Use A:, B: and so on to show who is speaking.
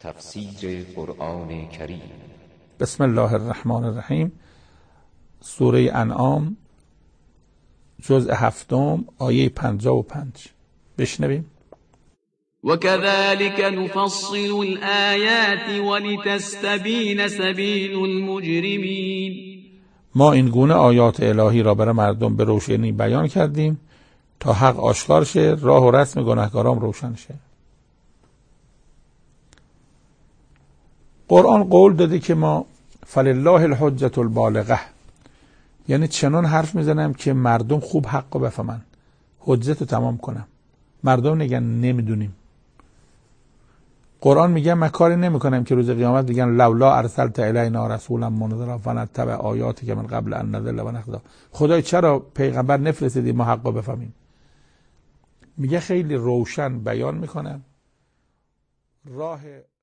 A: تفسیر قرآن کریم.
B: بسم الله الرحمن الرحیم. سوره انعام جزء 7 آیه 55. بشنویم.
C: وكذلك نفصل الآيات ولتستبين سبيل المجرمين.
B: ما این گونه آیات الهی را برای مردم به روشنی بیان کردیم تا حق آشکار شه، راه و رسم گناهکاران روشن شه. قرآن قول داده که ما فلله الحجة البالغه، یعنی چنان حرف میزنم که مردم خوب حق رو بفهمن، حجت رو تمام کنم، مردم نگن نمیدونیم. قرآن میگه من کاری نمیکنم که روز قیامت دیگن لولا ارسلت الینا رسولا منذرا فنتبع آیاتک من قبل ان نذل و نخزا. خدای چرا پیغمبر نفرستیدی ما حق رو بفهمیم؟ میگه خیلی روشن بیان میکنم راه